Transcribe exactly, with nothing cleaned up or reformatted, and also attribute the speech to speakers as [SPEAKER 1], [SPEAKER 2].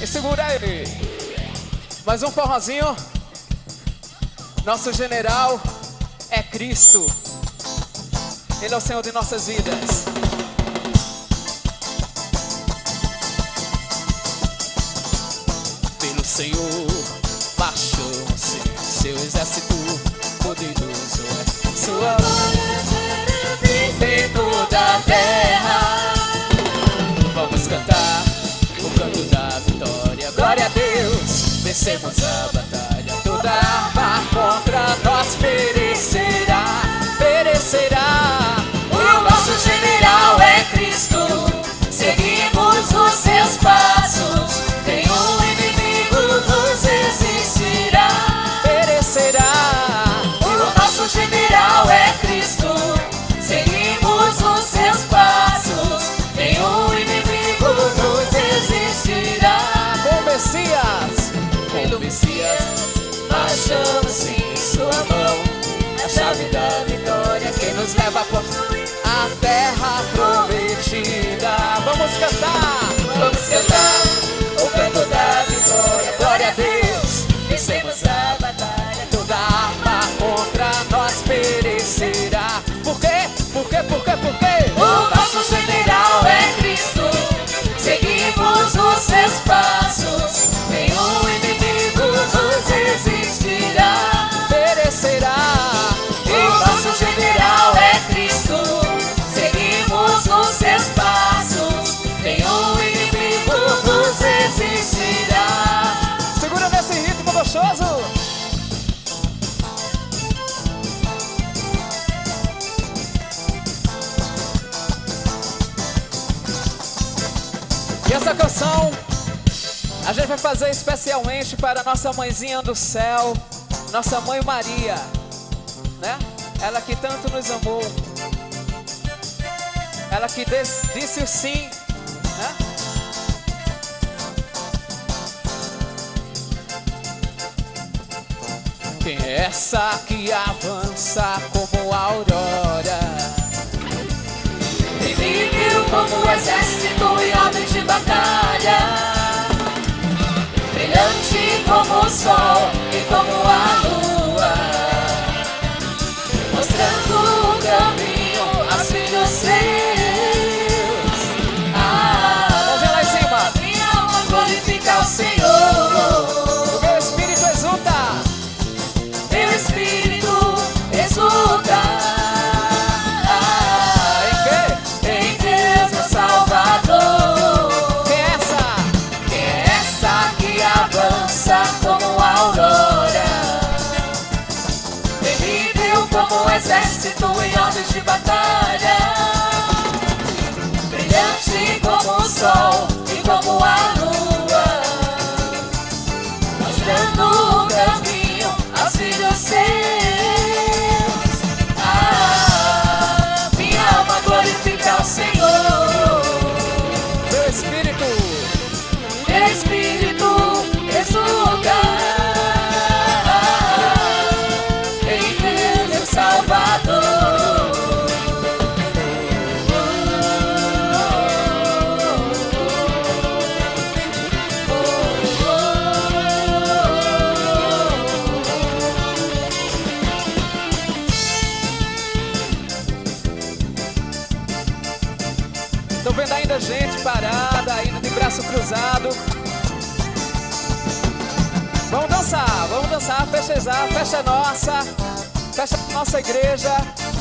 [SPEAKER 1] E segura aí. Mais um forrozinho. Nosso general é Cristo. Ele é o Senhor de nossas vidas. Pelo Senhor baixou-se seu exército poderoso. É sua em toda a terra. Vamos cantar o canto da vitória. Glória a Deus, vencemos a batalha. Toda arma contra nós perecerá, perecerá.
[SPEAKER 2] O nosso general é Cristo, seguimos os seus passos. Nenhum inimigo nos resistirá,
[SPEAKER 1] perecerá.
[SPEAKER 2] O nosso general é Cristo, seguimos os seus passos. Nenhum inimigo nos resistirá.
[SPEAKER 1] Com o Messias,
[SPEAKER 2] Pelo Messias, achamos em sua mão a chave da vitória que nos leva a possuir
[SPEAKER 1] a terra prometida. Vamos cantar,
[SPEAKER 2] Vamos cantar o canto da vitória. Glória a Deus, vencemos a batalha.
[SPEAKER 1] toda arma contra nós perecerá. Por quê? Por quê? Por quê? Por quê?
[SPEAKER 2] O nosso general é Cristo, seguimos os seus passos. Nenhum inimigo nos resistirá,
[SPEAKER 1] Perecerá.
[SPEAKER 2] o nosso general é Cristo, seguimos os seus passos. Nenhum inimigo nos resistirá.
[SPEAKER 1] Segura nesse ritmo gostoso. E essa canção a gente vai fazer especialmente para nossa mãezinha do céu, nossa mãe Maria, né? Ela que tanto nos amou, ela que des- disse o sim, né? Quem é essa que avança como a aurora?
[SPEAKER 2] Quem vive como exército e homem de batalha, brilhante como o sol e como a lua, mostrando o caminho aos filhos seus. Ah,
[SPEAKER 1] Mãozinha lá em cima.
[SPEAKER 2] minha alma glorifica o Senhor,
[SPEAKER 1] O meu espírito exulta.
[SPEAKER 2] meu espírito exulta. Em Deus, meu Salvador.
[SPEAKER 1] Quem é essa?
[SPEAKER 2] Quem é essa que avança como a aurora? Terrível como um exército em ordens de batalha, brilhante como o sol e como a lua, mostrando o caminho aos filhos seus. Ah, minha alma glorifica o Senhor,
[SPEAKER 1] Meu espírito.
[SPEAKER 2] meu espírito exulta. Em Deus, meu Salvador.
[SPEAKER 1] Tô vendo ainda gente parada, ainda de braço cruzado. Vamos dançar, vamos dançar, fecha a fecha a nossa, fecha a nossa igreja.